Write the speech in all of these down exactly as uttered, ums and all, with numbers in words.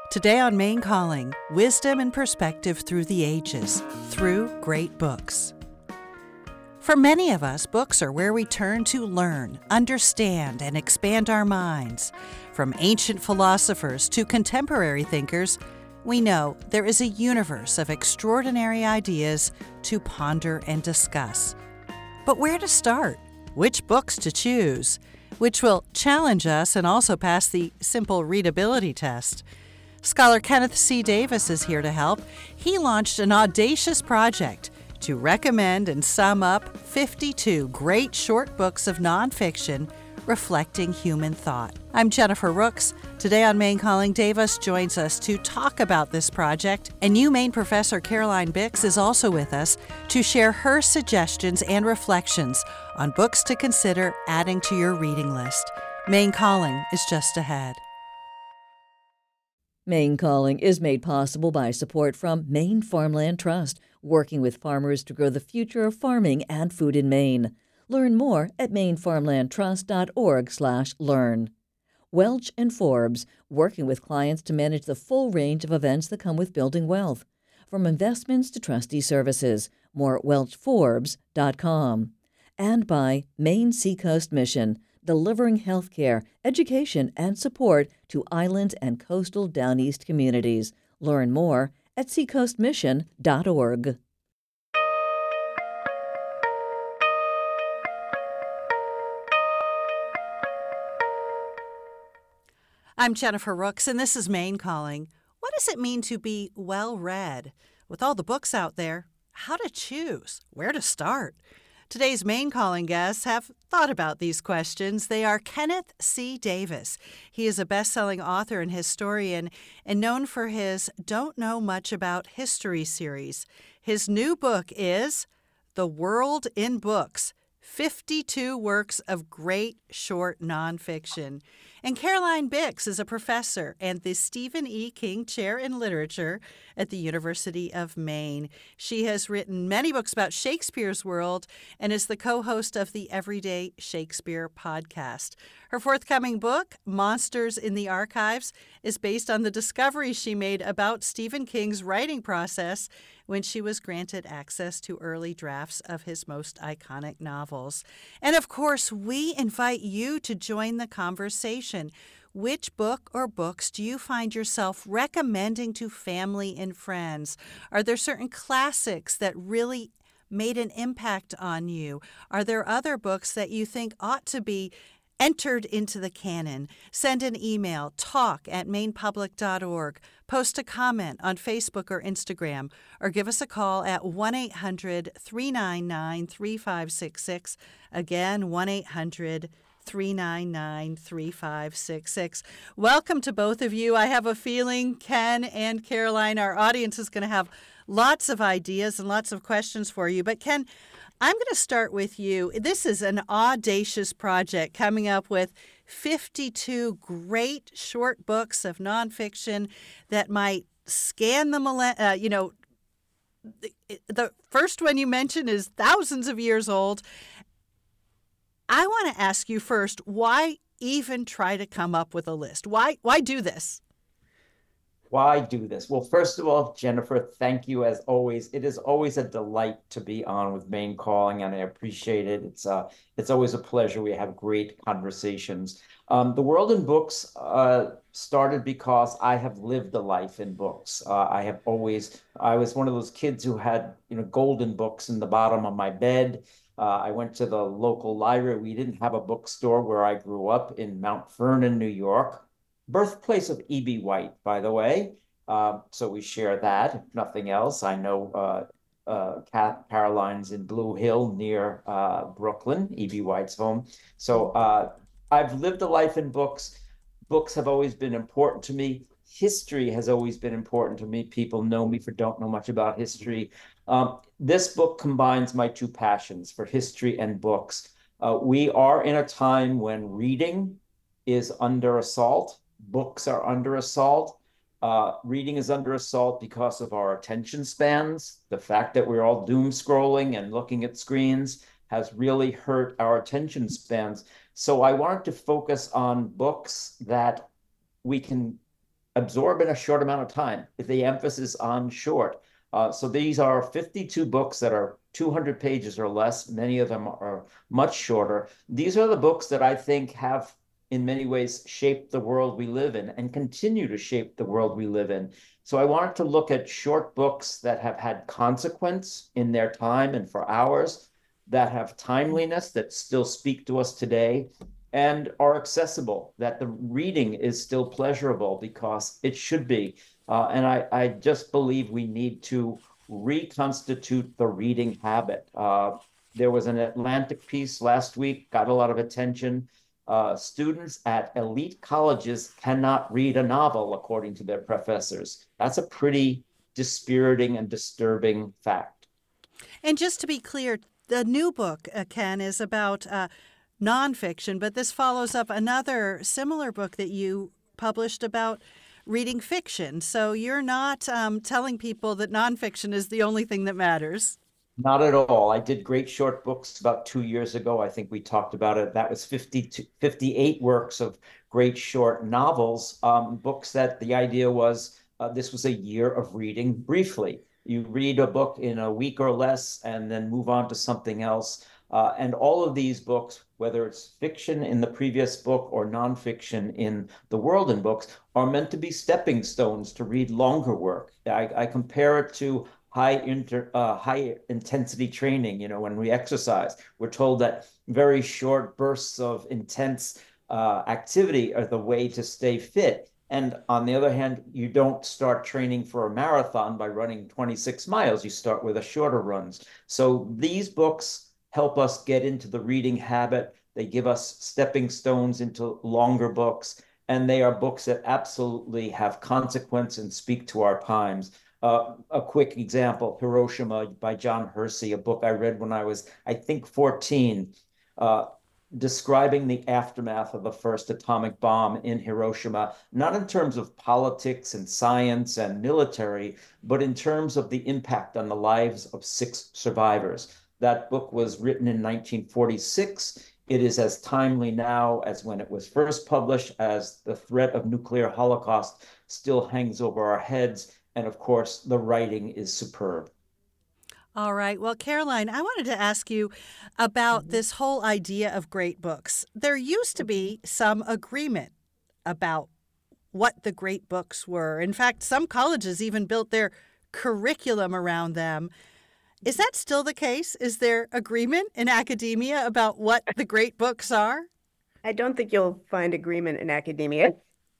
Today on Maine Calling, wisdom and perspective through the ages, through great books. For many of us, books are where we turn to learn, understand, and expand our minds. From ancient philosophers to contemporary thinkers, we know there is a universe of extraordinary ideas to ponder and discuss. But where to start? Which books to choose? Which will challenge us and also pass the simple readability test. Scholar Kenneth C. Davis is here to help. He launched an audacious project to recommend and sum up fifty-two great short books of nonfiction reflecting human thought. I'm Jennifer Rooks. Today on Maine Calling, Davis joins us to talk about this project, and new Maine professor Caroline Bix is also with us to share her suggestions and reflections on books to consider adding to your reading list. Maine Calling is just ahead. Maine Calling is made possible by support from Maine Farmland Trust, working with farmers to grow the future of farming and food in Maine. Learn more at maine farmland trust dot org slash learn. Welch and Forbes, working with clients to manage the full range of events that come with building wealth, from investments to trustee services. More at welch forbes dot com. And by Maine Seacoast Mission, delivering health care, education, and support to island and coastal Down East communities. Learn more at seacoast mission dot org. I'm Jennifer Rooks, and this is Maine Calling. What does it mean to be well-read? With all the books out there, how to choose? Where to start? Today's Maine Calling guests have thought about these questions. They are Kenneth C. Davis. He is a best-selling author and historian and known for his Don't Know Much About History series. His new book is The World in Books, fifty-two Works of Great Short Nonfiction. And Caroline Bix is a professor and the Stephen E. King Chair in Literature at the University of Maine. She has written many books about Shakespeare's world and is the co-host of the Everyday Shakespeare podcast. Her forthcoming book, Monsters in the Archives, is based on the discoveries she made about Stephen King's writing process when she was granted access to early drafts of his most iconic novels. And of course, we invite you to join the conversation. Which book or books do you find yourself recommending to family and friends? Are there certain classics that really made an impact on you? Are there other books that you think ought to be entered into the canon? Send an email, talk at maine public dot org. Post a comment on Facebook or Instagram, or give us a call at one eight hundred three nine nine three five six six. Again, one eight hundred three nine nine three five six six. Welcome to both of you. I have a feeling, Ken and Caroline, our audience is going to have lots of ideas and lots of questions for you. But Ken, I'm going to start with you. This is an audacious project, coming up with fifty-two great short books of nonfiction that might scan the millenn- uh, you know, the, the first one you mentioned is thousands of years old. I want to ask you first, why even try to come up with a list? Why why do this? Why do this? Well, first of all, Jennifer, thank you as always. It is always a delight to be on with Maine Calling, and I appreciate it. It's uh, it's always a pleasure. We have great conversations. Um, the World in Books uh, started because I have lived a life in books. Uh, I have always, I was one of those kids who had, you know, golden books in the bottom of my bed. Uh, I went to the local library. We didn't have a bookstore where I grew up in Mount Vernon, New York. Birthplace of E B. White, by the way. Uh, so we share that, if nothing else. I know uh, uh, Caroline's in Blue Hill near uh, Brooklyn, E B. White's home. So uh, I've lived a life in books. Books have always been important to me. History has always been important to me. People know me for don't know much about history. Um, this book combines my two passions for history and books. Uh, we are in a time when reading is under assault. Books are under assault. Uh, reading is under assault because of our attention spans. The fact that we're all doom scrolling and looking at screens has really hurt our attention spans. So I wanted to focus on books that we can absorb in a short amount of time, with the emphasis on short. Uh, so these are fifty-two books that are two hundred pages or less. Many of them are much shorter. These are the books that I think have, in many ways, shaped the world we live in and continue to shape the world we live in. So I wanted to look at short books that have had consequence in their time and for ours, that have timeliness, that still speak to us today, and are accessible, that the reading is still pleasurable because it should be. Uh, and I, I just believe we need to reconstitute the reading habit. Uh, there was an Atlantic piece last week, got a lot of attention. Uh, students at elite colleges cannot read a novel, according to their professors. That's a pretty dispiriting and disturbing fact. And just to be clear, the new book, uh, Ken, is about uh, nonfiction, but this follows up another similar book that you published about reading fiction. So you're not um, telling people that nonfiction is the only thing that matters. Not at all. I did Great Short Books about two years ago. I think we talked about it. That was fifty-two, fifty-eight works of great short novels, um, books that the idea was uh, this was a year of reading briefly. You read a book in a week or less and then move on to something else. Uh, and all of these books, whether it's fiction in the previous book or nonfiction in the world in books, are meant to be stepping stones to read longer work. I, I compare it to high inter, uh, high intensity training. You know, when we exercise, we're told that very short bursts of intense uh, activity are the way to stay fit. And on the other hand, you don't start training for a marathon by running twenty-six miles. You start with a shorter runs. So these books help us get into the reading habit. They give us stepping stones into longer books, and they are books that absolutely have consequence and speak to our times. Uh, a quick example, Hiroshima by John Hersey, a book I read when I was, I think, fourteen, uh, describing the aftermath of the first atomic bomb in Hiroshima, not in terms of politics and science and military, but in terms of the impact on the lives of six survivors. That book was written in nineteen forty-six. It is as timely now as when it was first published, as the threat of nuclear holocaust still hangs over our heads. And of course, the writing is superb. All right. Well, Caroline, I wanted to ask you about Mhm. this whole idea of great books. There used to be some agreement about what the great books were. In fact, some colleges even built their curriculum around them. Is that still the case? Is there agreement in academia about what the great books are? I don't think you'll find agreement in academia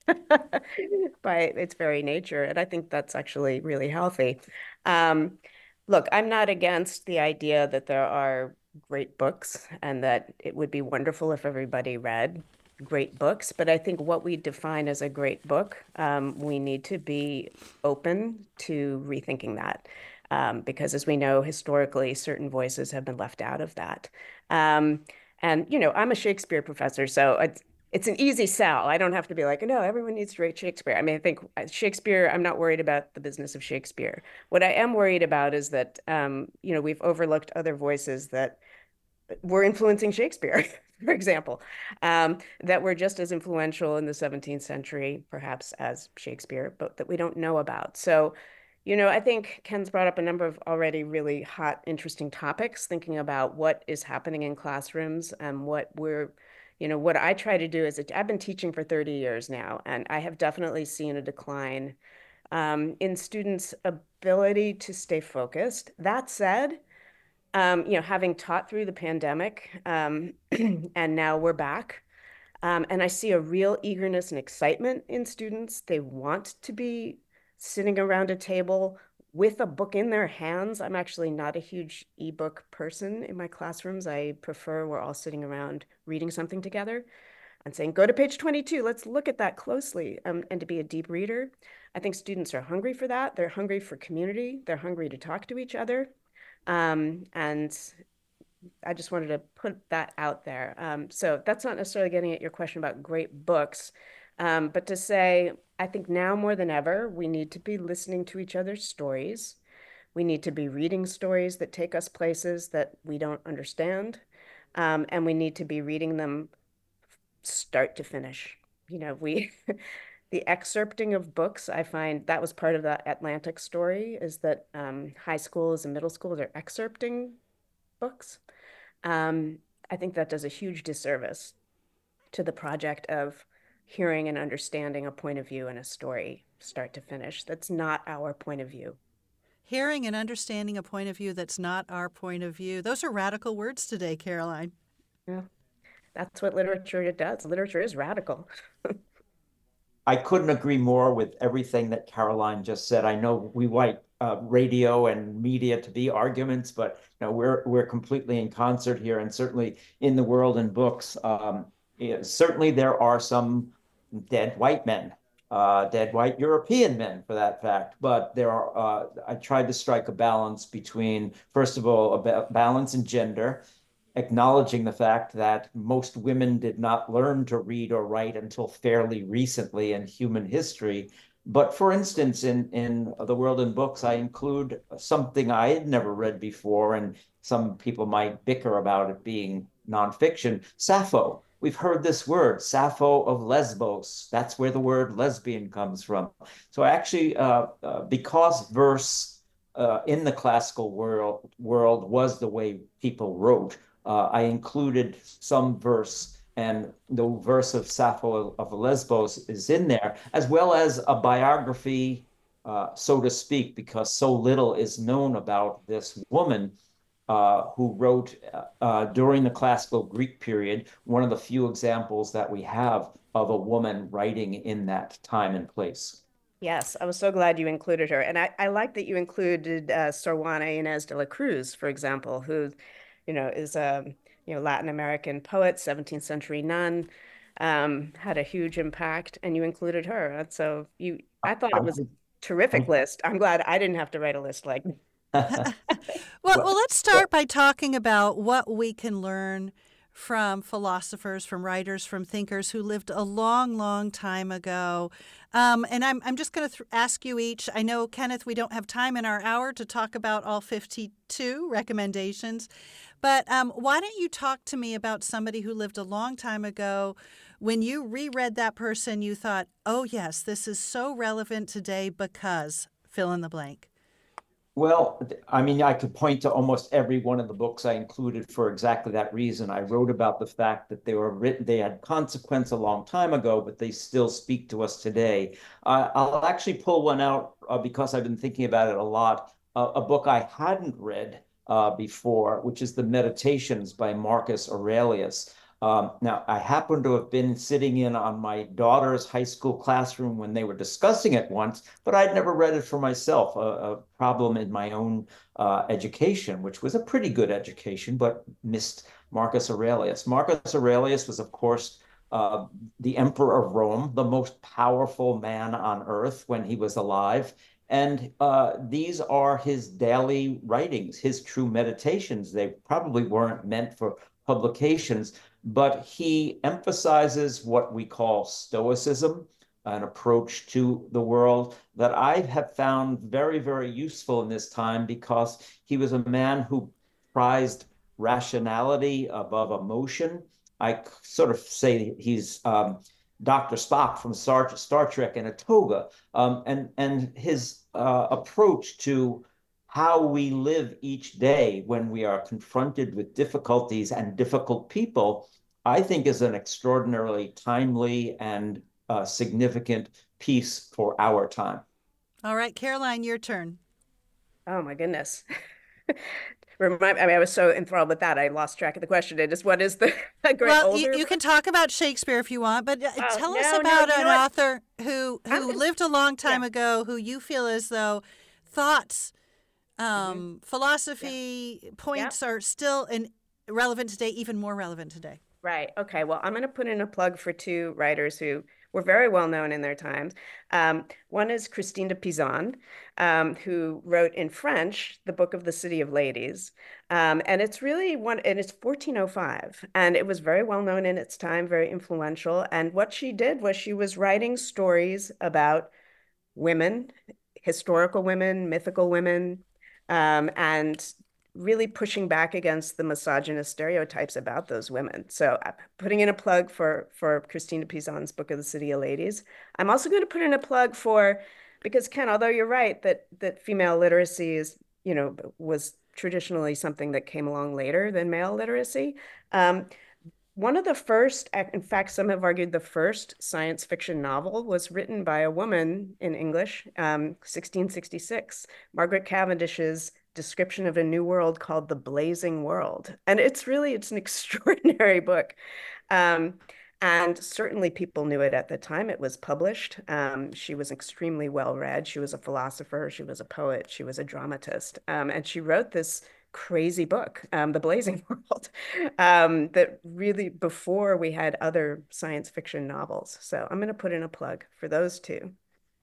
by its very nature, and I think that's actually really healthy. Um, look, I'm not against the idea that there are great books and that it would be wonderful if everybody read great books, but I think what we define as a great book, um, we need to be open to rethinking that. Um, because as we know, historically, certain voices have been left out of that. Um, and, you know, I'm a Shakespeare professor, so it's, it's an easy sell. I don't have to be like, no, everyone needs to read Shakespeare. I mean, I think Shakespeare, I'm not worried about the business of Shakespeare. What I am worried about is that, um, you know, we've overlooked other voices that were influencing Shakespeare, for example, um, that were just as influential in the seventeenth century, perhaps, as Shakespeare, but that we don't know about. So, you know, I think Ken's brought up a number of already really hot, interesting topics, thinking about what is happening in classrooms and what we're, you know, what I try to do is I've been teaching for thirty years now, and I have definitely seen a decline um, in students' ability to stay focused. That said, um, you know, having taught through the pandemic, um, and now we're back, um, and I see a real eagerness and excitement in students. They want to be sitting around a table with a book in their hands. I'm actually not a huge ebook person in my classrooms. I prefer we're all sitting around reading something together and saying, go to page twenty-two, let's look at that closely, um, and to be a deep reader. I think students are hungry for that. They're hungry for community. They're hungry to talk to each other. Um, and I just wanted to put that out there. Um, so that's not necessarily getting at your question about great books, um, but to say, I think now more than ever, we need to be listening to each other's stories. We need to be reading stories that take us places that we don't understand. Um, and we need to be reading them start to finish. You know, we the excerpting of books, I find that was part of the Atlantic story, is that um, high schools and middle schools are excerpting books. Um, I think that does a huge disservice to the project of hearing and understanding a point of view in a story, start to finish. That's not our point of view. Hearing and understanding a point of view that's not our point of view. Those are radical words today, Caroline. Yeah, that's what literature does. Literature is radical. I couldn't agree more with everything that Caroline just said. I know we like uh, radio and media to be arguments, but you know, we're we're completely in concert here, and certainly in the world in books. Um, yeah, certainly there are some dead white men, uh, dead white European men, for that fact. But there are. Uh, I tried to strike a balance between, first of all, a balance in gender, acknowledging the fact that most women did not learn to read or write until fairly recently in human history. But for instance, in, in the world in books, I include something I had never read before, and some people might bicker about it being nonfiction, Sappho. We've heard this word, Sappho of Lesbos. That's where the word lesbian comes from. So actually, uh, uh, because verse uh, in the classical world, world was the way people wrote, uh, I included some verse, and the verse of Sappho of Lesbos is in there, as well as a biography, uh, so to speak, because so little is known about this woman uh, who wrote uh, during the classical Greek period, one of the few examples that we have of a woman writing in that time and place. Yes, I was so glad you included her. And I, I like that you included uh, Sor Juana Inés de la Cruz, for example, who, you know, is a you know Latin American poet, seventeenth century nun, um, had a huge impact, and you included her. And so you, I thought it was a terrific list. I'm glad I didn't have to write a list like. well, well, let's start by talking about what we can learn from philosophers, from writers, from thinkers who lived a long, long time ago. Um, and I'm, I'm just going to th- ask you each. I know, Kenneth, we don't have time in our hour to talk about all fifty-two recommendations, but um, why don't you talk to me about somebody who lived a long time ago? When you reread that person, you thought, oh, yes, this is so relevant today because fill in the blank. Well, I mean, I could point to almost every one of the books I included for exactly that reason. I wrote about the fact that they were written, they had consequence a long time ago, but they still speak to us today. Uh, I'll actually pull one out uh, because I've been thinking about it a lot. Uh, a book I hadn't read uh, before, which is The Meditations by Marcus Aurelius. Um, now, I happen to have been sitting in on my daughter's high school classroom when they were discussing it once, but I'd never read it for myself, a, a problem in my own uh, education, which was a pretty good education, but missed Marcus Aurelius. Marcus Aurelius was, of course, uh, the emperor of Rome, the most powerful man on earth when he was alive. And uh, these are his daily writings, his true meditations. They probably weren't meant for publications, but he emphasizes what we call Stoicism, an approach to the world that I have found very, very useful in this time because he was a man who prized rationality above emotion. I sort of say he's um, Doctor Spock from Star, Star Trek in a toga, um, and, and his uh, approach to how we live each day when we are confronted with difficulties and difficult people, I think is an extraordinarily timely and uh, significant piece for our time. All right, Caroline, your turn. Oh my goodness. Remind, I mean, I was so enthralled with that, I lost track of the question. It is, what is the great well, older? You, you can talk about Shakespeare if you want, but uh, oh, tell no, us no, about you an know author who who gonna, lived a long time yeah. ago, who you feel as though thoughts, um, mm-hmm. philosophy yeah. points yeah. are still in, relevant today, even more relevant today. Right. Okay. Well, I'm going to put in a plug for two writers who were very well known in their times. Um, one is Christine de Pizan, um, who wrote in French the Book of the City of Ladies. Um, and it's really one, and it's fourteen oh five. And it was very well known in its time, very influential. And what she did was she was writing stories about women, historical women, mythical women, um, and really pushing back against the misogynist stereotypes about those women. So I'm putting in a plug for, for Christina Pizan's book of the City of Ladies. I'm also going to put in a plug for, because Ken, although you're right that that female literacy is, you know, was traditionally something that came along later than male literacy. Um, one of the first, in fact, some have argued the first science fiction novel was written by a woman in English, um, sixteen sixty-six, Margaret Cavendish's description of a new world called The Blazing World. And it's really, it's an extraordinary book. Um, and certainly people knew it at the time it was published. Um, she was extremely well read. She was a philosopher, she was a poet, she was a dramatist. Um, and she wrote this crazy book, um, The Blazing World, um, that really before we had other science fiction novels. So I'm going to put in a plug for those two.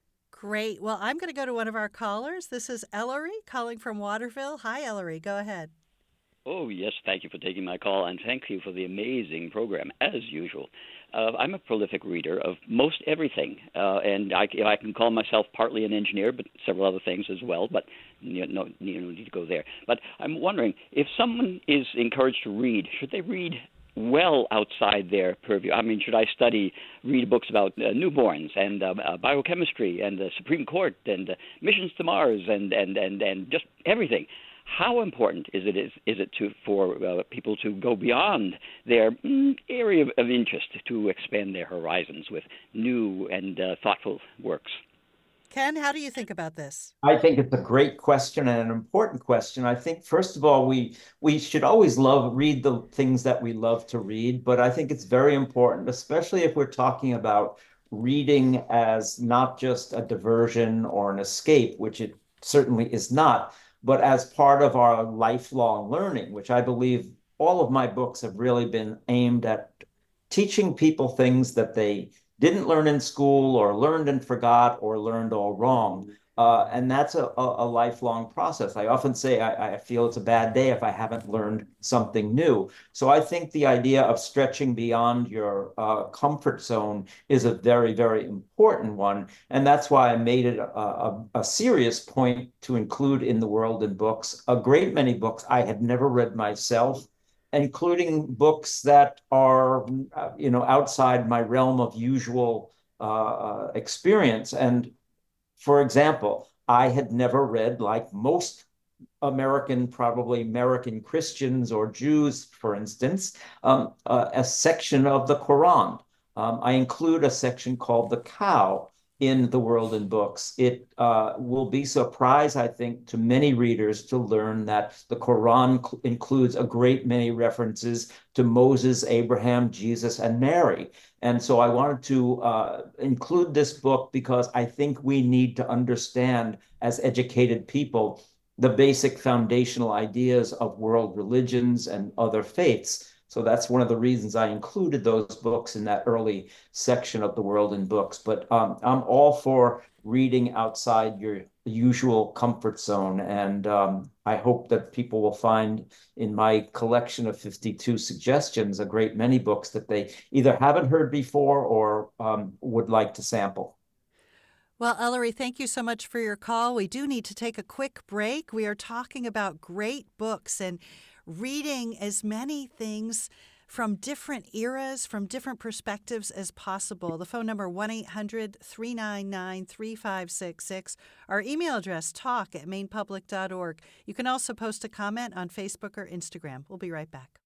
Great. Well, I'm going to go to one of our callers. This is Ellery calling from Waterville. Hi, Ellery. Go ahead. Oh, yes, thank you for taking my call, and thank you for the amazing program, as usual. Uh, I'm a prolific reader of most everything, uh, and I, I can call myself partly an engineer, but several other things as well, but you know, no, you no need to go there. But I'm wondering, if someone is encouraged to read, should they read well outside their purview? I mean, should I study, read books about uh, newborns and uh, uh, biochemistry and the Supreme Court and uh, missions to Mars and, and, and, and just everything? How important is it is, is it to for uh, people to go beyond their mm, area of, of interest to expand their horizons with new and uh, thoughtful works? Ken, how do you think about this? I think it's a great question and an important question. I think, first of all, we we should always love read the things that we love to read, but I think it's very important, especially if we're talking about reading as not just a diversion or an escape, which it certainly is not, but as part of our lifelong learning, which I believe all of my books have really been aimed at teaching people things that they didn't learn in school or learned and forgot or learned all wrong. Uh, and that's a, a, a lifelong process. I often say I, I feel it's a bad day if I haven't learned something new. So I think the idea of stretching beyond your uh, comfort zone is a very, very important one. And that's why I made it a, a, a serious point to include in the World in Books a great many books I had never read myself, including books that are, uh, you know, outside my realm of usual uh, experience. And for example, I had never read, like most American, probably American Christians or Jews, for instance, um, uh, a section of the Quran. Um, I include a section called The Cow in the World in Books. It uh, will be a surprise, I think, to many readers to learn that the Quran cl- includes a great many references to Moses, Abraham, Jesus, and Mary. And so I wanted to uh, include this book because I think we need to understand, as educated people, the basic foundational ideas of world religions and other faiths. So that's one of the reasons I included those books in that early section of the World in Books. But um, I'm all for reading outside your usual comfort zone. And um, I hope that people will find in my collection of fifty-two suggestions a great many books that they either haven't heard before or um, would like to sample. Well, Ellery, thank you so much for your call. We do need to take a quick break. We are talking about great books and reading as many things from different eras, from different perspectives as possible. The phone number, one eight hundred three nine nine three five six six. Our email address, talk at maine public dot org. You can also post a comment on Facebook or Instagram. We'll be right back.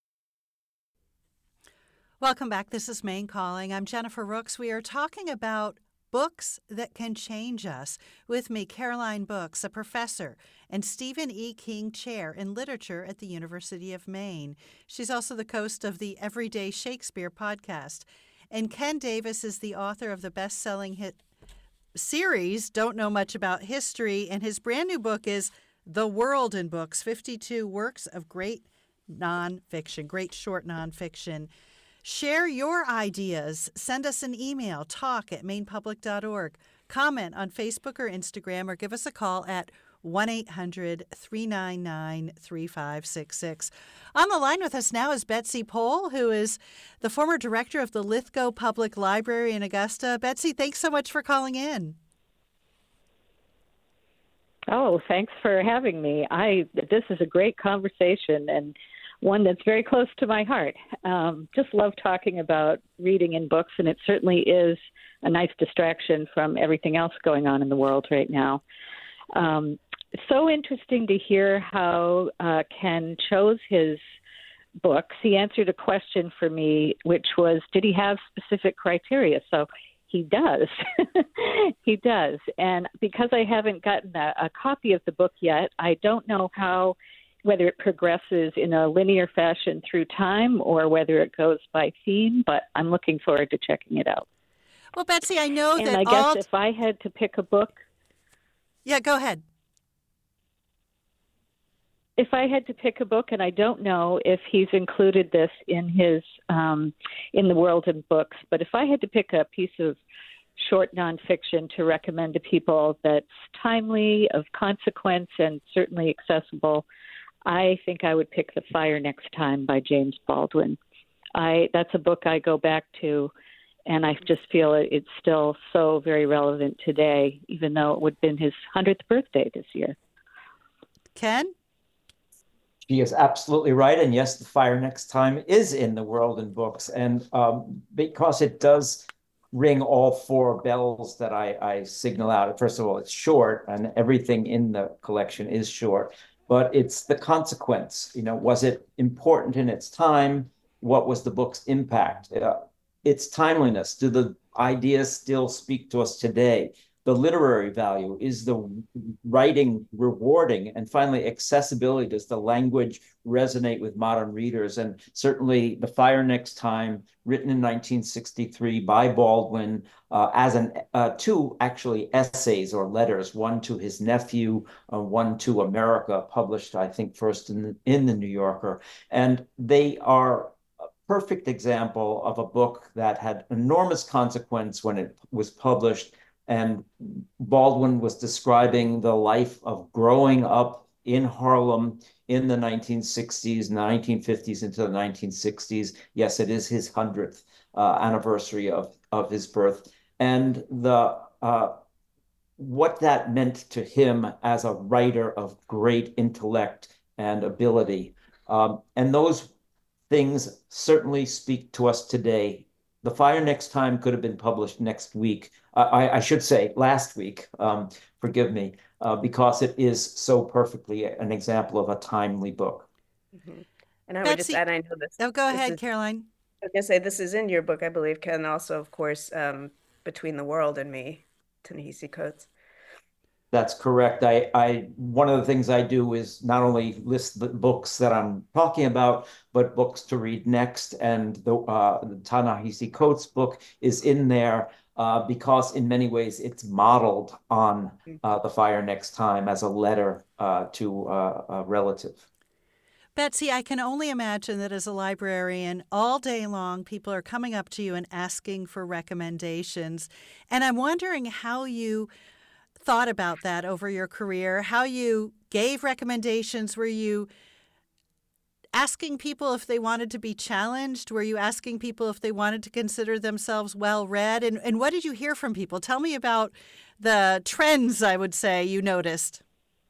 Welcome back. This is Maine Calling. I'm Jennifer Rooks. We are talking about books that can change us. With me, Caroline Books, a professor and Stephen E. King Chair in Literature at the University of Maine. She's also the host of the Everyday Shakespeare podcast. And Ken Davis is the author of the best-selling hit series, Don't Know Much About History, and his brand new book is The World in Books, fifty-two Works of Great Nonfiction, Great Short Nonfiction. Share your ideas. Send us an email, talk at maine public dot org. Comment on Facebook or Instagram, or give us a call at one eight hundred three nine nine three five six six. On the line with us now is Betsy Pohl, who is the former director of the Lithgow Public Library in Augusta. Betsy, thanks so much for calling in. Oh, thanks for having me. I this is a great conversation and one that's very close to my heart. Um, just love talking about reading and books, and it certainly is a nice distraction from everything else going on in the world right now. Um, so interesting to hear how uh, Ken chose his books. He answered a question for me, which was, did he have specific criteria? So he does. He does. And because I haven't gotten a, a copy of the book yet, I don't know how, whether it progresses in a linear fashion through time or whether it goes by theme, but I'm looking forward to checking it out. Well, Betsy, I know and that I all... guess if I had to pick a book... Yeah, go ahead. If I had to pick a book, and I don't know if he's included this in his um, in the world of books, but if I had to pick a piece of short nonfiction to recommend to people that's timely, of consequence, and certainly accessible, I think I would pick The Fire Next Time by James Baldwin. I that's a book I go back to, and I just feel it, it's still so very relevant today, even though it would have been his hundredth birthday this year. Ken? She is absolutely right. And yes, The Fire Next Time is in the world in books. And um, because it does ring all four bells that I, I signal out. First of all, it's short, and everything in the collection is short. But it's the consequence. You know, was it important in its time? What was the book's impact? Uh, its timeliness. Do the ideas still speak to us today? The literary value. Is the writing rewarding? And finally, accessibility. Does the language resonate with modern readers? And certainly The Fire Next Time, written in nineteen sixty-three by Baldwin, uh, as an uh, two actually essays or letters, one to his nephew, uh, one to America, published, I think, first in the, in the New Yorker. And they are a perfect example of a book that had enormous consequence when it was published. And Baldwin was describing the life of growing up in Harlem in the nineteen sixties, nineteen fifties into the nineteen sixties. Yes, it is his hundredth uh, anniversary of, of his birth. And the uh, what that meant to him as a writer of great intellect and ability. Um, and those things certainly speak to us today. The Fire Next Time could have been published next week. Uh, I, I should say last week, um, forgive me, uh, because it is so perfectly an example of a timely book. Mm-hmm. And I would Betsy, just add, I know this. Oh, go this ahead, is, Caroline. I was going to say, this is in your book, I believe, Ken, also, of course, um, Between the World and Me, Ta-Nehisi Coates. That's correct. I, I, one of the things I do is not only list the books that I'm talking about, but books to read next. And the, uh, the Ta-Nehisi Coates book is in there uh, because in many ways it's modeled on uh, The Fire Next Time as a letter uh, to uh, a relative. Betsy, I can only imagine that as a librarian, all day long, people are coming up to you and asking for recommendations. And I'm wondering how you thought about that over your career, how you gave recommendations. Were you asking people if they wanted to be challenged? Were you asking people if they wanted to consider themselves well-read? And, and what did you hear from people? Tell me about the trends, I would say, you noticed.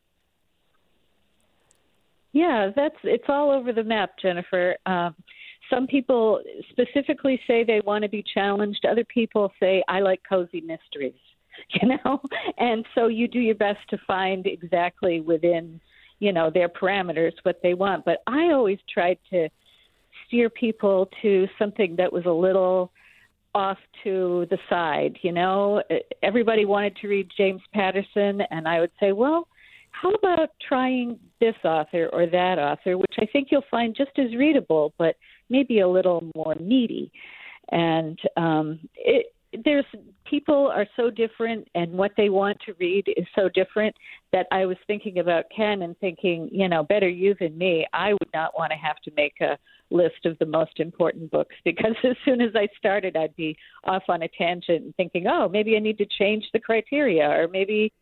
Yeah, that's it's all over the map, Jennifer. Um, some people specifically say they want to be challenged. Other people say, I like cozy mysteries. You know, and so you do your best to find exactly within, you know, their parameters what they want. But I always tried to steer people to something that was a little off to the side. You know, everybody wanted to read James Patterson, and I would say, well, how about trying this author or that author, which I think you'll find just as readable, but maybe a little more meaty. And um, it. There's people are so different, and what they want to read is so different that I was thinking about Ken and thinking, you know, better you than me. I would not want to have to make a list of the most important books, because as soon as I started, I'd be off on a tangent and thinking, oh, maybe I need to change the criteria, or maybe.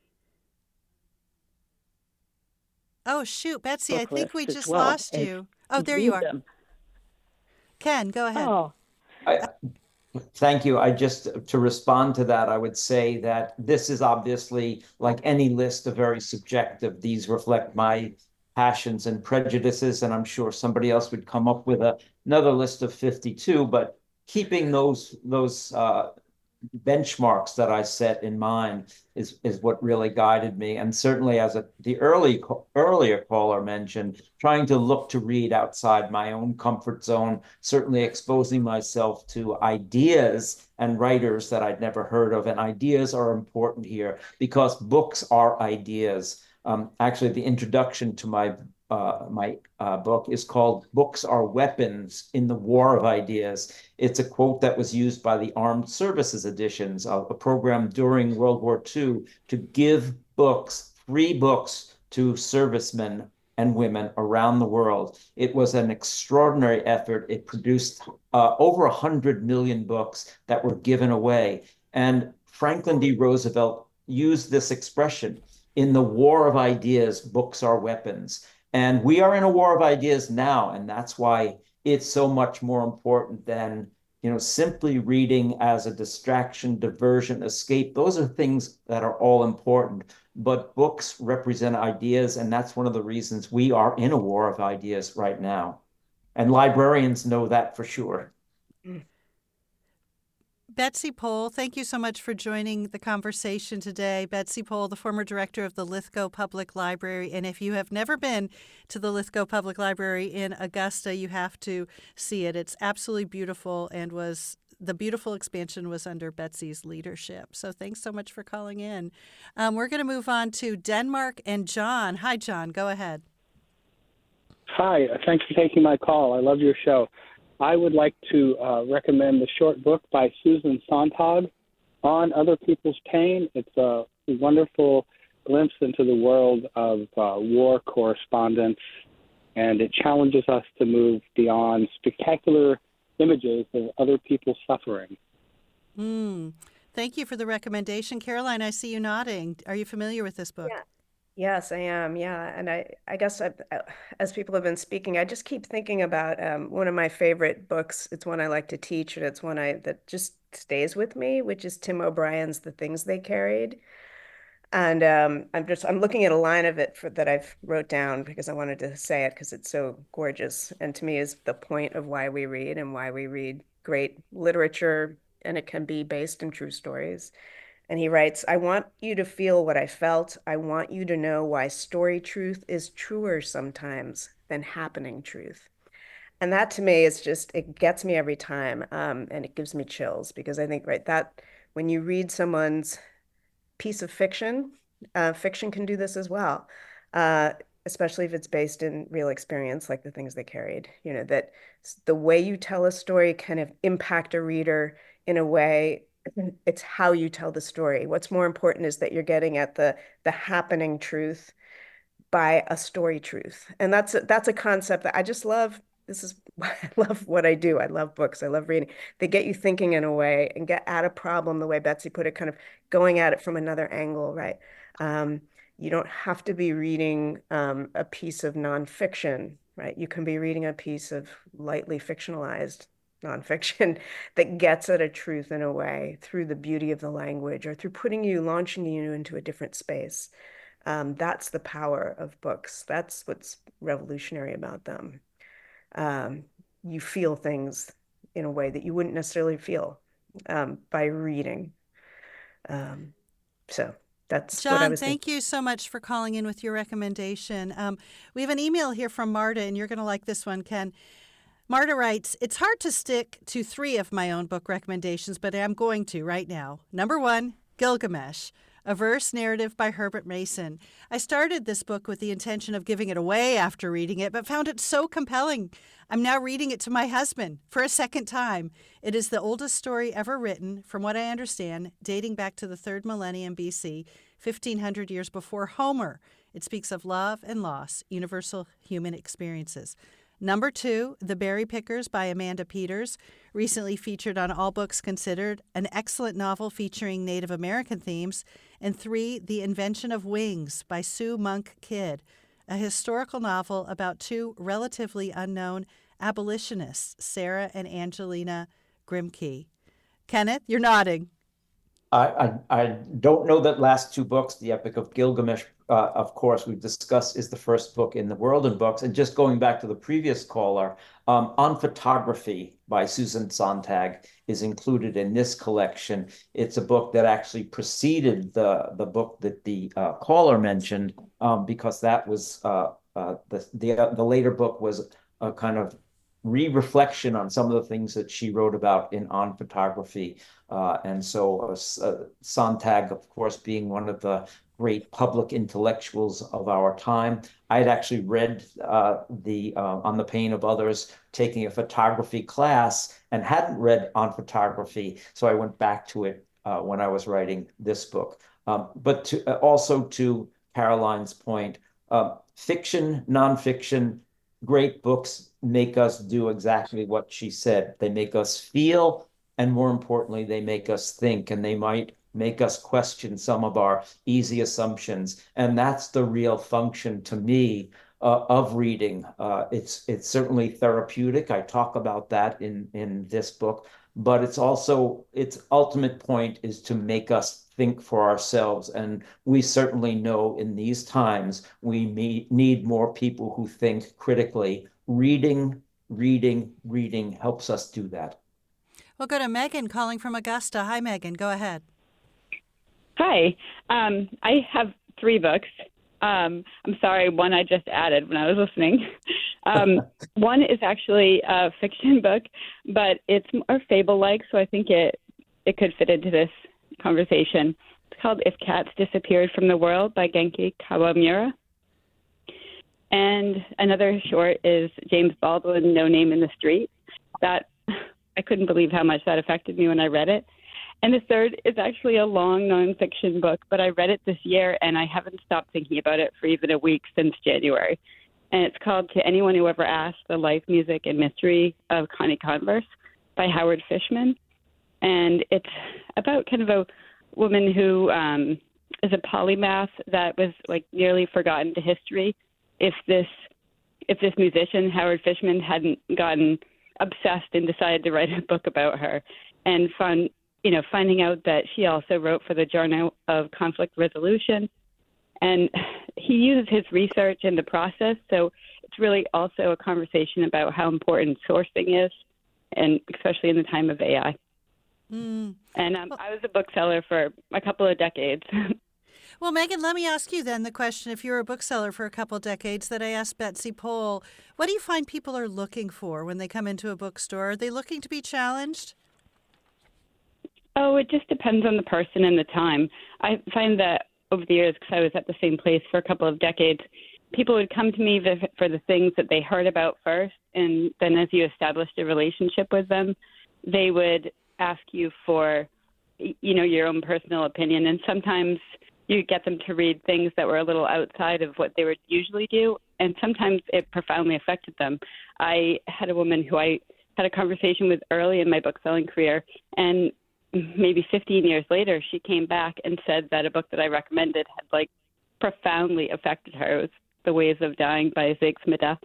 Oh, shoot, Betsy, I think we just well, lost you. Oh, there you are. Them. Ken, go ahead. Oh. I, Thank you. I just, to respond to that, I would say that this is obviously, like any list, a very subjective. These reflect my passions and prejudices, and I'm sure somebody else would come up with a, another list of fifty-two, but keeping those those uh, benchmarks that I set in mind is is what really guided me. And certainly, as a, the early earlier caller mentioned, trying to look to read outside my own comfort zone, certainly exposing myself to ideas and writers that I'd never heard of. And ideas are important here because books are ideas. Um, actually, the introduction to my uh, my uh, book is called "Books Are Weapons in the War of Ideas." It's a quote that was used by the Armed Services Editions, a, a program during World War Two to give books, free books, to servicemen and women around the world. It was an extraordinary effort. It produced uh, over one hundred million books that were given away. And Franklin D. Roosevelt used this expression: in the war of ideas, books are weapons. And we are in a war of ideas now, and that's why it's so much more important than, you know, simply reading as a distraction, diversion, escape. Those are things that are all important, but books represent ideas, and that's one of the reasons we are in a war of ideas right now. And librarians know that for sure. Betsy Pohl, thank you so much for joining the conversation today. Betsy Pohl, the former director of the Lithgow Public Library. And if you have never been to the Lithgow Public Library in Augusta, you have to see it. It's absolutely beautiful, and was the beautiful expansion was under Betsy's leadership. So thanks so much for calling in. Um, we're going to move on to Denmark and John. Hi, John. Go ahead. Hi. Thanks for taking my call. I love your show. I would like to uh, recommend the short book by Susan Sontag, On Other People's Pain. It's a wonderful glimpse into the world of uh, war correspondence, and it challenges us to move beyond spectacular images of other people's suffering. Mm. Thank you for the recommendation. Caroline, I see you nodding. Are you familiar with this book? Yeah. Yes, I am. Yeah. And I, I guess I, as people have been speaking, I just keep thinking about um, one of my favorite books. It's one I like to teach, and it's one I that just stays with me, which is Tim O'Brien's The Things They Carried. And um, I'm just I'm looking at a line of it for, that I've wrote down because I wanted to say it because it's so gorgeous. And to me is the point of why we read and why we read great literature, and it can be based in true stories. And he writes, I want you to feel what I felt. I want you to know why story truth is truer sometimes than happening truth. And that to me is just, it gets me every time. Um, and it gives me chills because I think, right, that when you read someone's piece of fiction, uh, fiction can do this as well, uh, especially if it's based in real experience, like The Things They Carried. You know, that the way you tell a story kind of impact a reader in a way. It's how you tell the story. What's more important is that you're getting at the the happening truth by a story truth. And that's a, that's a concept that I just love. This is I love what I do. I love books. I love reading. They get you thinking in a way and get at a problem the way Betsy put it, kind of going at it from another angle, right? Um, you don't have to be reading um, a piece of nonfiction, right? You can be reading a piece of lightly fictionalized nonfiction that gets at a truth in a way through the beauty of the language or through putting you, launching you into a different space. Um, that's the power of books. That's what's revolutionary about them. Um, you feel things in a way that you wouldn't necessarily feel um, by reading. Um, so that's John, what I was thank thinking. you so much for calling in with your recommendation. Um, we have an email here from Marta, and you're going to like this one, Ken. Marta writes, it's hard to stick to three of my own book recommendations, but I'm going to right now. Number one, Gilgamesh, a verse narrative by Herbert Mason. I started this book with the intention of giving it away after reading it, but found it so compelling. I'm now reading it to my husband for a second time. It is the oldest story ever written, from what I understand, dating back to the third millennium B C, fifteen hundred years before Homer. It speaks of love and loss, universal human experiences. Number two, The Berry Pickers by Amanda Peters, recently featured on All Books Considered, an excellent novel featuring Native American themes. And three, The Invention of Wings by Sue Monk Kidd, a historical novel about two relatively unknown abolitionists, Sarah and Angelina Grimke. Kenneth, you're nodding. I, I, I don't know that last two books, The Epic of Gilgamesh, uh, of course, we've discussed, is the first book in the World in Books. And just going back to the previous caller, um, On Photography by Susan Sontag is included in this collection. It's a book that actually preceded the, the book that the uh, caller mentioned, um, because that was uh, uh, the, the, uh, the later book was a kind of re-reflection on some of the things that she wrote about in On Photography. Uh, and so uh, uh, Sontag, of course, being one of the great public intellectuals of our time. I had actually read uh, the uh, On the Pain of Others, taking a photography class, and hadn't read On Photography. So I went back to it uh, when I was writing this book. Um, but to, uh, also to Caroline's point, uh, fiction, nonfiction, great books make us do exactly what she said. They make us feel, and more importantly, they make us think, and they might make us question some of our easy assumptions. And that's the real function to me uh, of reading. Uh, it's it's certainly therapeutic. I talk about that in, in this book, but it's also, its ultimate point is to make us think for ourselves. And we certainly know in these times, we need more people who think critically. Reading, reading, reading helps us do that. We'll go to Megan calling from Augusta. Hi, Megan. Go ahead. Hi. Um, I have three books. Um, I'm sorry, one I just added when I was listening. Um, one is actually a fiction book, but it's more fable-like, so I think it it could fit into this conversation. It's called If Cats Disappeared from the World by Genki Kawamura. And another short is James Baldwin, No Name in the Street. That I couldn't believe how much that affected me when I read it. And the third is actually a long nonfiction book, but I read it this year, and I haven't stopped thinking about it for even a week since January. And it's called To Anyone Who Ever Asked, The Life, Music, and Mystery of Connie Converse by Howard Fishman. And it's about kind of a woman who um, is a polymath that was like nearly forgotten to history if this if this musician, Howard Fishman, hadn't gotten obsessed and decided to write a book about her. And fun, you know, finding out that she also wrote for the Journal of Conflict Resolution. And he uses his research in the process, so it's really also a conversation about how important sourcing is, and especially in the time of A I. Mm. And um, well, I was a bookseller for a couple of decades. Well, Megan, let me ask you then the question, if you're a bookseller for a couple of decades, that I asked Betsy Pohl. What do you find people are looking for when they come into a bookstore? Are they looking to be challenged? Oh, it just depends on the person and the time. I find that over the years, because I was at the same place for a couple of decades, people would come to me for the things that they heard about first, and then as you established a relationship with them, they would ask you for, you know, your own personal opinion. And sometimes you get them to read things that were a little outside of what they would usually do, and sometimes it profoundly affected them. I had a woman who I had a conversation with early in my book-selling career, and maybe fifteen years later, she came back and said that a book that I recommended had, like, profoundly affected her. It was The Ways of Dying by Zig Ziglar.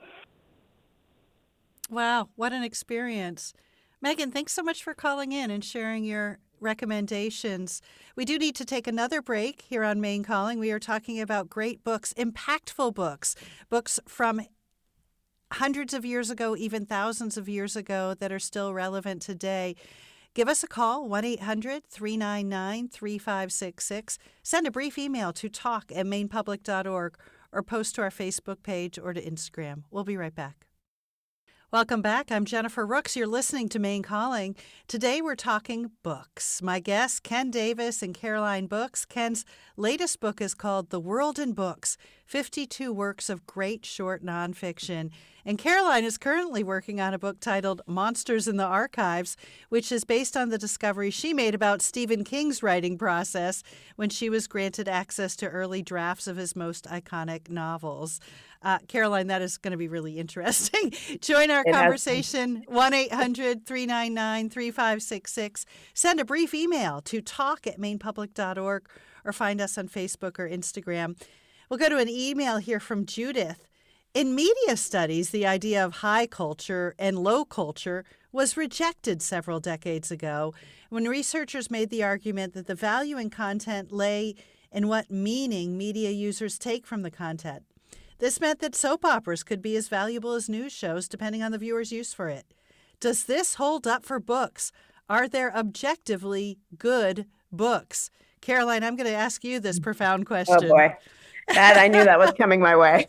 Wow, what an experience. Megan, thanks so much for calling in and sharing your recommendations. We do need to take another break here on Maine Calling. We are talking about great books, impactful books, books from hundreds of years ago, even thousands of years ago, that are still relevant today. Give us a call, one eight hundred three nine nine three five six six. Send a brief email to talk at maine public dot org or post to our Facebook page or to Instagram. We'll be right back. Welcome back. I'm Jennifer Rooks. You're listening to Maine Calling. Today we're talking books. My guests, Ken Davis and Caroline Books. Ken's latest book is called The World in Books, fifty-two Works of Great Short Nonfiction. And Caroline is currently working on a book titled Monsters in the Archives, which is based on the discovery she made about Stephen King's writing process when she was granted access to early drafts of his most iconic novels. Uh, Caroline, that is going to be really interesting. Join our it conversation, one eight hundred three nine nine three five six six. Send a brief email to talk at maine public dot org or find us on Facebook or Instagram. We'll go to an email here from Judith. In media studies, the idea of high culture and low culture was rejected several decades ago when researchers made the argument that the value in content lay in what meaning media users take from the content. This meant that soap operas could be as valuable as news shows depending on the viewer's use for it. Does this hold up for books? Are there objectively good books? Caroline, I'm going to ask you this profound question. Oh boy, that I knew that was coming my way.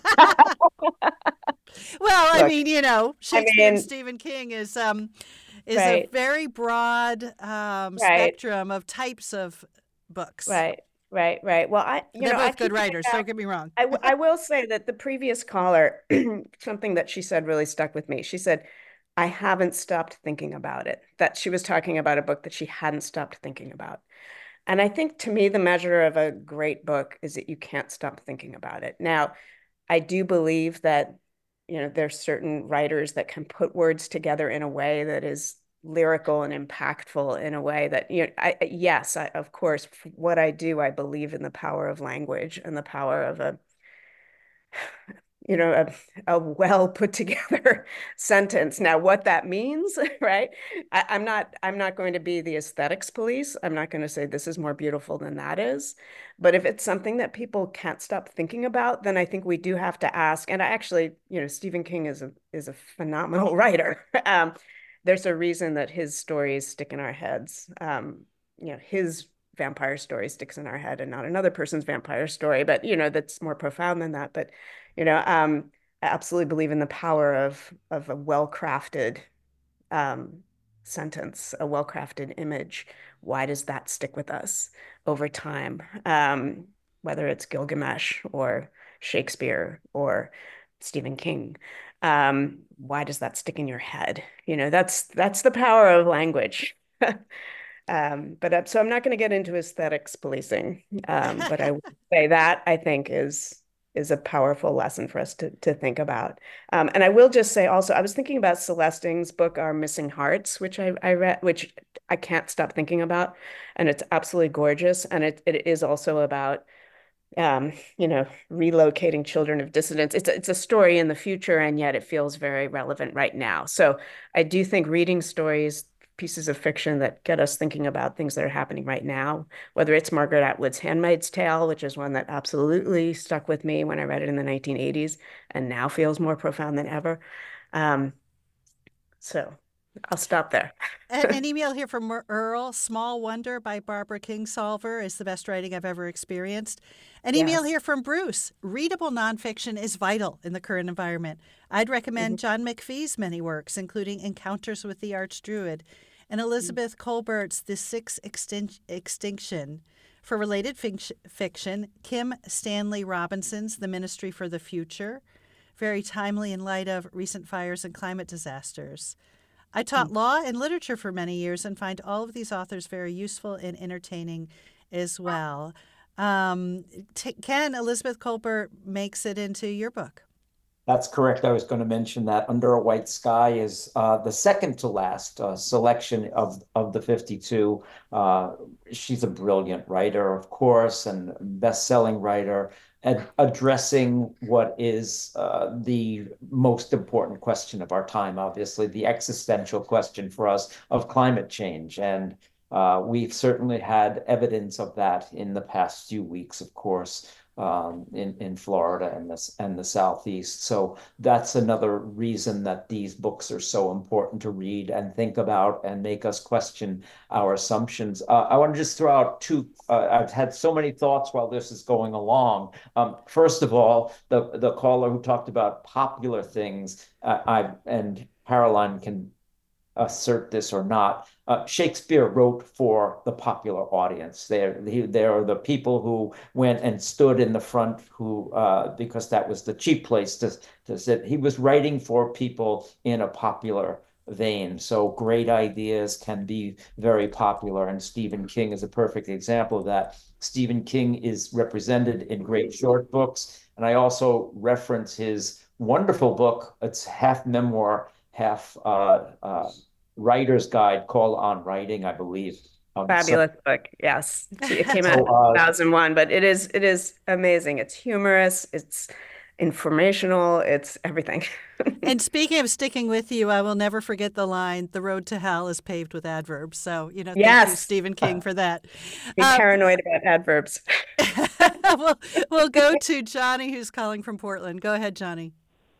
Well, I Look, mean, you know, Shakespeare I and mean, Stephen King is um is right, a very broad um, right, spectrum of types of books. right, right, right. Well, I, you They're know, I both good keep coming writers. Don't back. get me wrong. I, w- I will say that the previous caller, something that she said really stuck with me. She said, I haven't stopped thinking about it. That she was talking about a book that she hadn't stopped thinking about. And I think to me, the measure of a great book is that you can't stop thinking about it. Now, I do believe that, you know, there's certain writers that can put words together in a way that is lyrical and impactful in a way that, you know, I, yes, I, of course, what I do, I believe in the power of language and the power of a, you know, a, a well put together sentence. Now, what that means, right? I, I'm not, I'm not going to be the aesthetics police. I'm not going to say this is more beautiful than that is. But if it's something that people can't stop thinking about, then I think we do have to ask. And I actually, you know, Stephen King is a is a phenomenal writer. Um, there's a reason that his stories stick in our heads. Um, you know, his vampire story sticks in our head and not another person's vampire story, but, you know, that's more profound than that. But you know, um, I absolutely believe in the power of of a well-crafted um, sentence, a well-crafted image. Why does that stick with us over time? Um, whether it's Gilgamesh or Shakespeare or Stephen King, um, why does that stick in your head? You know, that's that's the power of language. Um, but uh, so I'm not going to get into aesthetics policing, um, but I would say that I think is is a powerful lesson for us to to think about. Um, and I will just say also, I was thinking about Celeste Ng's book, Our Missing Hearts, which I, I read, which I can't stop thinking about, and it's absolutely gorgeous. And it it is also about um, you know, relocating children of dissidents. It's a, it's a story in the future, and yet it feels very relevant right now. So I do think reading stories, pieces of fiction that get us thinking about things that are happening right now, whether it's Margaret Atwood's Handmaid's Tale, which is one that absolutely stuck with me when I read it in the nineteen eighties and now feels more profound than ever. Um, so I'll stop there. An email here from Earl. Small Wonder by Barbara Kingsolver is the best writing I've ever experienced. An email Yes. here from Bruce. Readable nonfiction is vital in the current environment. I'd recommend John McPhee's many works, including Encounters with the Archdruid and Elizabeth Colbert's The Sixth Extin- Extinction. For related fic- fiction, Kim Stanley Robinson's The Ministry for the Future, very timely in light of recent fires and climate disasters. I taught law and literature for many years and find all of these authors very useful and entertaining as well. Um, t- Ken, Elizabeth Colbert makes it into your book. That's correct. I was going to mention that Under a White Sky is uh, the second to last uh, selection of, of the fifty-two. Uh, she's a brilliant writer, of course, and best-selling writer, ad- addressing what is uh, the most important question of our time, obviously, the existential question for us of climate change. And uh, we've certainly had evidence of that in the past few weeks, of course. Um, in, in Florida and the, and the Southeast. So that's another reason that these books are so important to read and think about and make us question our assumptions. Uh, I want to just throw out two, uh, I've had so many thoughts while this is going along. Um, first of all, the, the caller who talked about popular things, uh, I and Caroline can assert this or not. Uh, Shakespeare wrote for the popular audience. They're, they're the people who went and stood in the front who, uh, because that was the cheap place to, to sit. He was writing for people in a popular vein. So great ideas can be very popular. And Stephen King is a perfect example of that. Stephen King is represented in great short books. And I also reference his wonderful book. It's half memoir, half uh, uh, writer's guide, Call on Writing, I believe. Um, Fabulous so, book. Yes. It came out so, in uh, two thousand one, but it is it is amazing. It's humorous. It's informational. It's everything. And speaking of sticking with you, I will never forget the line, "The road to hell is paved with adverbs." So, you know, thank you, Yes. Stephen King, for that. Be Um, paranoid about adverbs. we'll, we'll go to Johnny, who's calling from Portland. Go ahead, Johnny.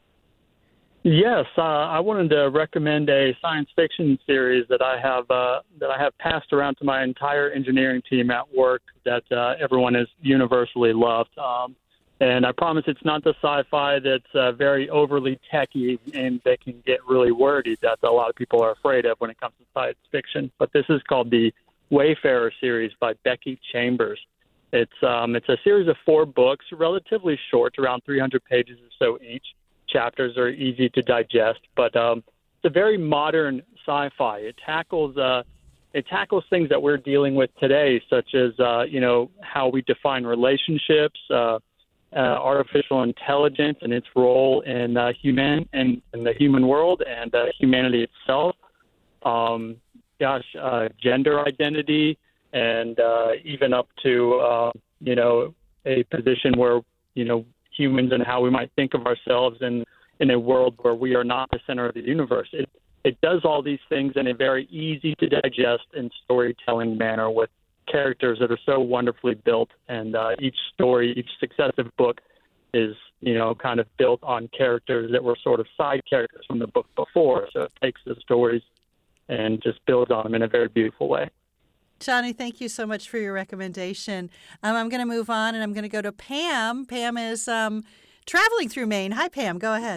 Yes, uh, I wanted to recommend a science fiction series that I have uh, that I have passed around to my entire engineering team at work that uh, everyone has universally loved. Um, and I promise it's not the sci-fi that's uh, very overly techy and that can get really wordy that a lot of people are afraid of when it comes to science fiction. But this is called the Wayfarer series by Becky Chambers. It's um, it's a series of four books, relatively short, around three hundred pages or so each. Chapters are easy to digest, but um, it's a very modern sci-fi. It tackles uh, it tackles things that we're dealing with today, such as uh, you know how we define relationships, uh, uh, artificial intelligence, and its role in uh, human and in, in the human world and uh, humanity itself. Um, gosh, uh, gender identity, and uh, even up to uh, you know a position where you know. humans and how we might think of ourselves in, in a world where we are not the center of the universe. It, it does all these things in a very easy to digest and storytelling manner with characters that are so wonderfully built. And uh, each story, each successive book is, you know, kind of built on characters that were sort of side characters from the book before. So it takes the stories and just builds on them in a very beautiful way. Johnny, thank you so much for your recommendation. Um, I'm going to move on, and I'm going to go to Pam. Pam is um, traveling through Maine. Hi, Pam. Go ahead.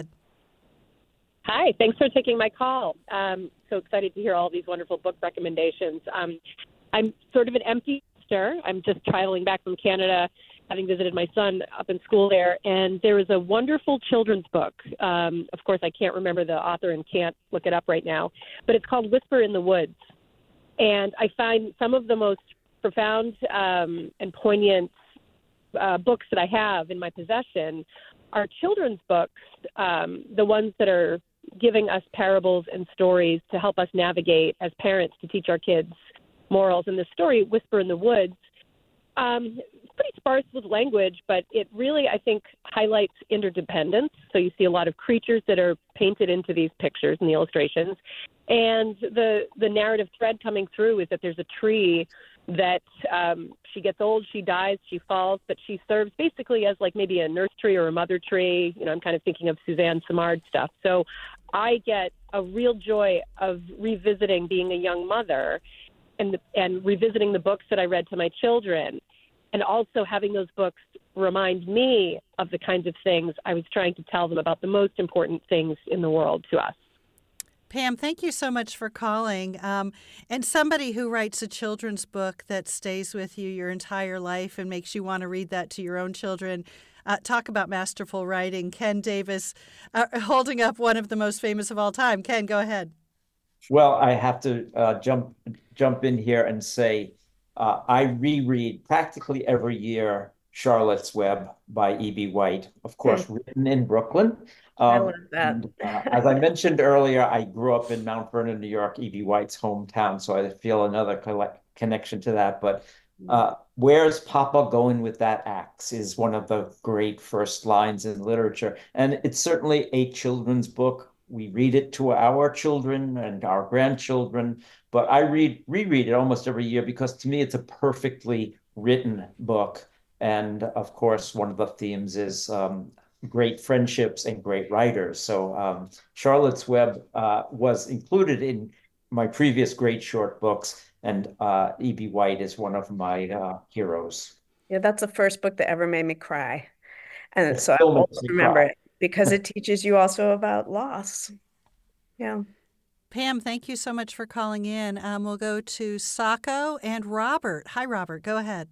Hi. Thanks for taking my call. Um, so excited to hear all these wonderful book recommendations. Um, I'm sort of an empty nester. I'm just traveling back from Canada, having visited my son up in school there, and there is a wonderful children's book. Um, of course, I can't remember the author and can't look it up right now, but it's called Whisper in the Woods. And I find some of the most profound um, and poignant uh, books that I have in my possession are children's books, um, the ones that are giving us parables and stories to help us navigate as parents to teach our kids morals. And the story, Whisper in the Woods, um, it's pretty sparse with language, but it really, I think, highlights interdependence. So you see a lot of creatures that are painted into these pictures and the illustrations. And the the narrative thread coming through is that there's a tree that um, she gets old, she dies, she falls, but she serves basically as like maybe a nurse tree or a mother tree. You know, I'm kind of thinking of Suzanne Simard stuff. So I get a real joy of revisiting being a young mother and and revisiting the books that I read to my children, and also having those books remind me of the kinds of things I was trying to tell them about the most important things in the world to us. Pam, thank you so much for calling. Um, and somebody who writes a children's book that stays with you your entire life and makes you want to read that to your own children. Uh, talk about masterful writing. Ken Davis, uh, holding up one of the most famous of all time. Ken, go ahead. Well, I have to uh, jump jump in here and say uh, I reread practically every year Charlotte's Web by E B. White, of course, mm. written in Brooklyn. Um, I love that. And, uh, as I mentioned earlier, I grew up in Mount Vernon, New York, E B. White's hometown, so I feel another collect- connection to that. But uh, where's Papa going with that axe is one of the great first lines in literature. And it's certainly a children's book. We read it to our children and our grandchildren, but I read reread it almost every year because to me it's a perfectly written book. And of course, one of the themes is um, great friendships and great writers. So um, Charlotte's Web uh, was included in my previous great short books, and uh, E B. White is one of my uh, heroes. Yeah, that's the first book that ever made me cry. And It so I still always makes me remember cry. it because it teaches you also about loss. Yeah. Pam, thank you so much for calling in. Um, we'll go to Sacco and Robert. Hi, Robert. Go ahead.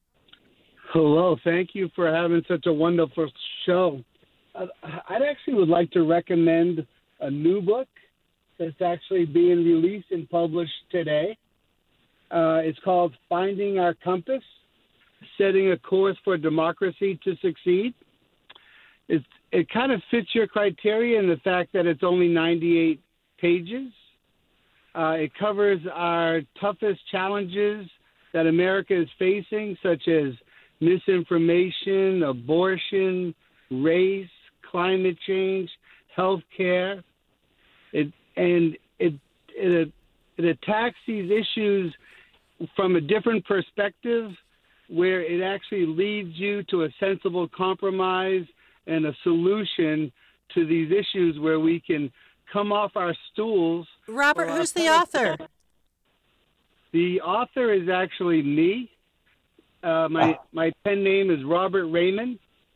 Hello. Thank you for having such a wonderful show. Uh, I'd actually would like to recommend a new book that's actually being released and published today. Uh, it's called Finding Our Compass, Setting a Course for Democracy to Succeed. It, it kind of fits your criteria in the fact that it's only ninety-eight pages. Uh, it covers our toughest challenges that America is facing, such as misinformation, abortion, race, climate change, healthcare. It and it it it attacks these issues from a different perspective, where it actually leads you to a sensible compromise and a solution to these issues, where we can come off our stools. Robert, who's the author? The author is actually me. Uh, my my pen name is Robert Raymond.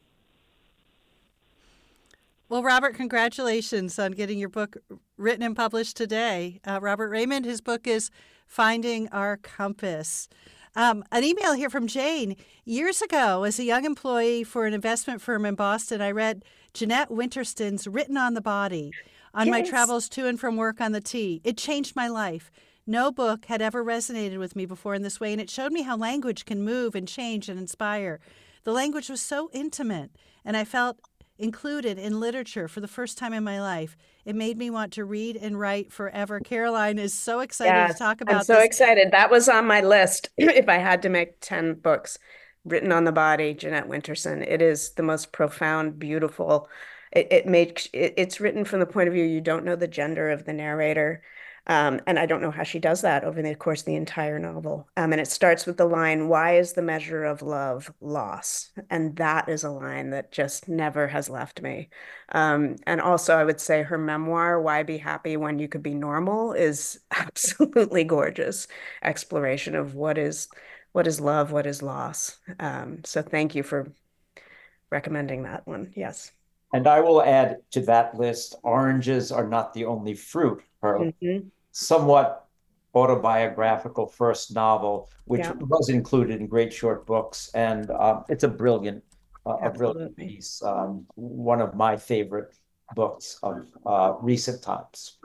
Well, Robert, congratulations on getting your book written and published today. Uh, Robert Raymond, his book is Finding Our Compass. Um, an email here from Jane. Years ago, as a young employee for an investment firm in Boston, I read Jeanette Winterston's Written on the Body on my Yes. travels to and from work on the T. It changed my life. No book had ever resonated with me before in this way, and it showed me how language can move and change and inspire. The language was so intimate, and I felt included in literature for the first time in my life. It made me want to read and write forever. Caroline is so excited Yeah, to talk about I'm so this. excited. That was on my list if I had to make ten books. Written on the Body, Jeanette Winterson. It is the most profound, beautiful. It, it makes it, it's written from the point of view you don't know the gender of the narrator. Um, and I don't know how she does that over the course of the entire novel. Um, and it starts with the line, "Why is the measure of love loss?" And that is a line that just never has left me. Um, and also, I would say her memoir, "Why Be Happy When You Could Be Normal," is absolutely gorgeous exploration of what is what is love, what is loss. Um, so thank you for recommending that one. Yes. And I will add to that list, Oranges Are Not the Only Fruit, her Mhm. somewhat autobiographical first novel, which Yeah. was included in Great Short Books. And uh, it's a brilliant, uh, a brilliant Absolutely. piece. Um, one of my favorite books of uh, recent times.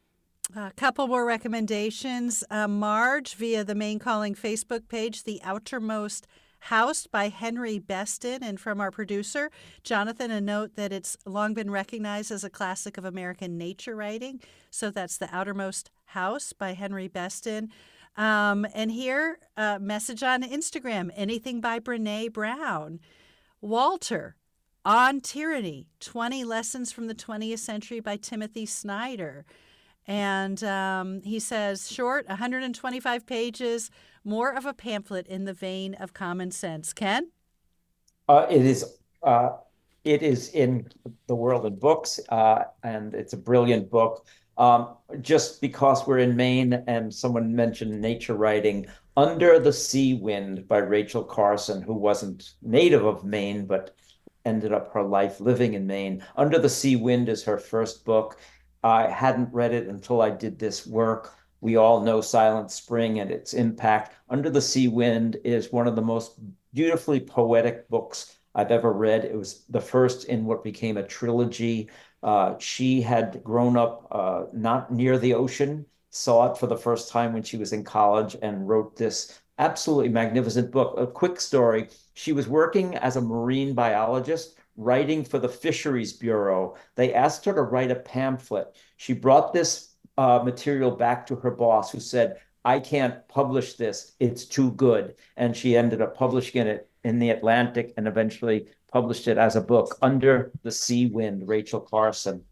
A couple more recommendations. Uh, Marge, via the Maine Calling Facebook page, The Outermost House by Henry Beston. And from our producer, Jonathan, a note that it's long been recognized as a classic of American nature writing. So that's The Outermost House by Henry Beston. Um, and here, a message on Instagram, Anything by Brene Brown. Walter, On Tyranny, twenty Lessons from the twentieth Century by Timothy Snyder. And um, he says, short, one hundred twenty-five pages, more of a pamphlet in the vein of Common Sense. Ken? Uh, it is uh, it is in the world of books, uh, and it's a brilliant book. Um, just because we're in Maine and someone mentioned nature writing, Under the Sea Wind by Rachel Carson, who wasn't native of Maine, but ended up her life living in Maine. Under the Sea Wind is her first book. I hadn't read it until I did this work. We all know Silent Spring and its impact. Under the Sea Wind is one of the most beautifully poetic books I've ever read. It was the first in what became a trilogy. Uh, she had grown up uh, not near the ocean, saw it for the first time when she was in college, and wrote this absolutely magnificent book. A quick story. She was working as a marine biologist, writing for the Fisheries Bureau. They asked her to write a pamphlet. She brought this uh, material back to her boss, who said, I can't publish this. It's too good. And she ended up publishing it in the Atlantic and eventually published it as a book, Under the Sea Wind, Rachel Carson.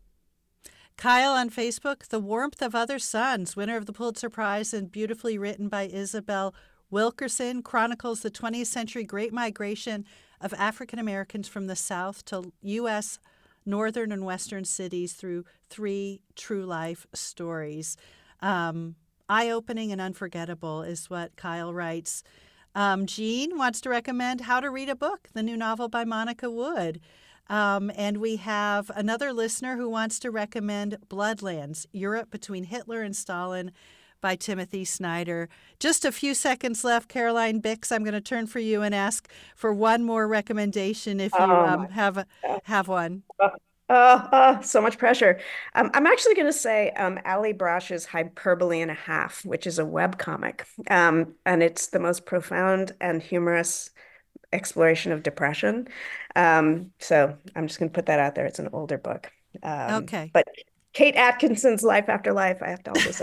Kyle on Facebook, The Warmth of Other Suns, winner of the Pulitzer Prize and beautifully written by Isabel Wilkerson, chronicles the twentieth century Great Migration of African Americans from the South to U S northern and western cities through three true life stories. Um, eye-opening and unforgettable is what Kyle writes. Um, Jean wants to recommend How to Read a Book, the new novel by Monica Wood. Um, and we have another listener who wants to recommend Bloodlands, Europe Between Hitler and Stalin by Timothy Snyder. Just a few seconds left. Caroline Bix, I'm going to turn for you and ask for one more recommendation if you Oh, um, my have a, have one. Oh, oh, so much pressure. Um, I'm actually going to say um, Ali Brosh's Hyperbole and a Half, which is a webcomic. Um, and it's the most profound and humorous exploration of depression. Um, so I'm just going to put that out there. It's an older book. Um, Okay. But Kate Atkinson's Life After Life, I have to also say.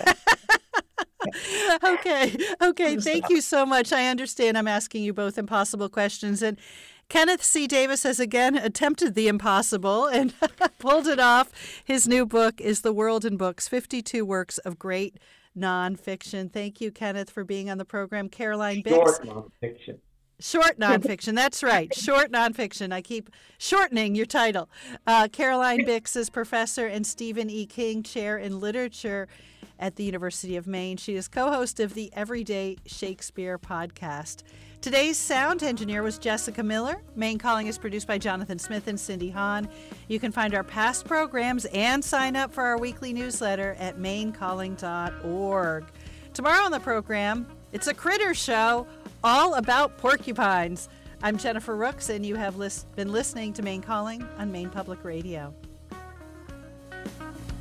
Okay. Okay. Just Thank stop. you so much. I understand I'm asking you both impossible questions. And Kenneth C. Davis has again attempted the impossible and pulled it off. His new book is The World in Books, fifty-two Works of Great Nonfiction. Thank you, Kenneth, for being on the program. Caroline Bix. Short nonfiction. Short nonfiction, that's right. Short nonfiction. I keep shortening your title. Uh, Caroline Bix is professor and Stephen E. King Chair in Literature at the University of Maine. She is co-host of the Everyday Shakespeare podcast. Today's sound engineer was Jessica Miller. Maine Calling is produced by Jonathan Smith and Cindy Hahn. You can find our past programs and sign up for our weekly newsletter at maine calling dot org. Tomorrow on the program, it's a critter show all about porcupines. I'm Jennifer Rooks, and you have lis- been listening to Maine Calling on Maine Public Radio.